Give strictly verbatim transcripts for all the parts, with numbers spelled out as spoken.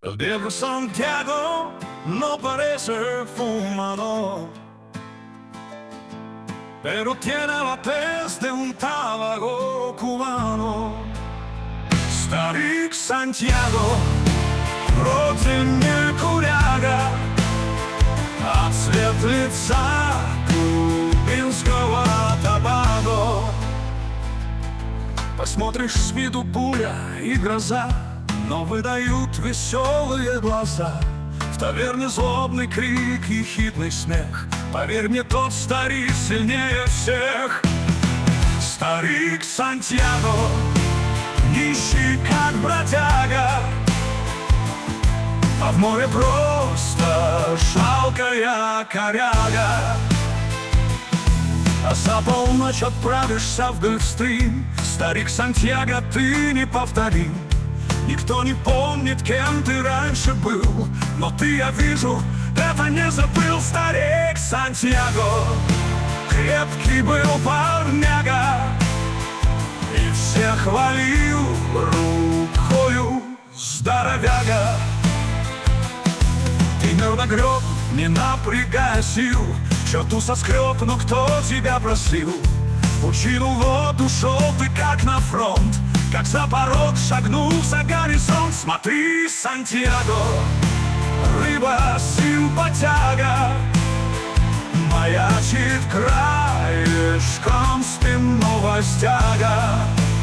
El viejo Santiago no parece fumado, pero tiene la tez de un tabaco cubano. Старик Сантьяго, родине куряга, а цвет лица кубинского Тобаго. Посмотришь с виду буря и гроза, но выдают веселые глаза. В таверне злобный крик и хитный смех. Поверь мне, тот старик сильнее всех. Старик Сантьяго, нищий как бродяга, а в море просто жалкая коряга. А за полночь отправишься в Гольфстрим. Старик Сантьяго, ты неповторим. Никто не помнит, кем ты раньше был, но ты, я вижу, это не забыл. Старик Сантьяго, крепкий был парняга, и всех хвалил рукою здоровяга. Ты мирно греб, не напрягая сил, счету соскреб, но кто тебя просил? В пучину воду шел ты, как на фронт, как за порог шагнул за горизонт. Смотри, Сантьяго, рыба симпатяга маячит краешком спинного стяга.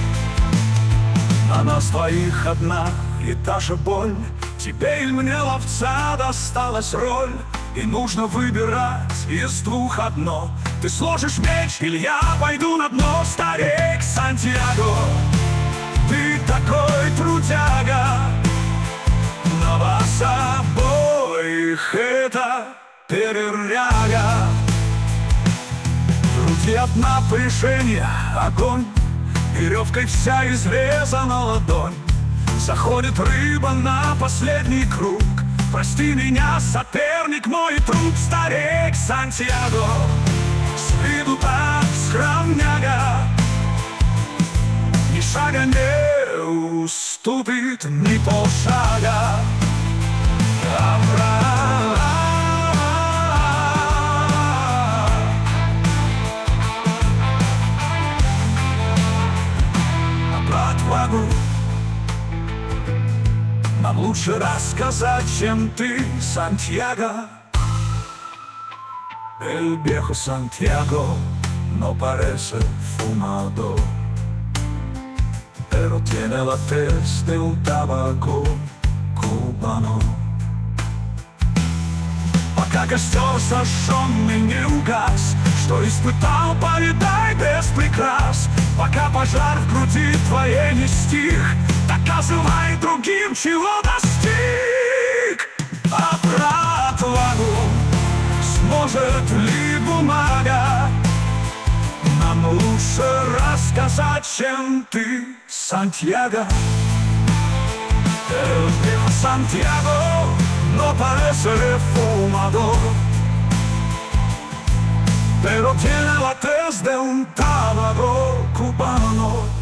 На нас двоих одна и та же боль. Тебе или мне, ловца, досталась роль, и нужно выбирать из двух одно. Ты сложишь меч, или я пойду на дно. Старик Сантьяго, ты такой трудяга, на вас обоих это переряга. В груди одна пришение, огонь, веревкой вся изрезана ладонь. Заходит рыба на последний круг. Прости меня, соперник, мой труп. Старик Сантьяго, с виду так скромняга, ни шага не уступит, ни полшага. Про отвагу нам лучше рассказать, чем ты, Сантьяго. El viejo Santiago no parece fumado, pero tiene la tez de un tabaco cubano. Пока костер сожженный не угас, что испытал, повидай без прикрас. Пока пожар в груди твоей не стих, доказывай другим, чего достиг. А про отвагу сможет ли бумага нам лучше рассказать, чем ты, Сантьяго. El viejo Santiago no parece fumado, pero tiene la tez de un tabaco cubano.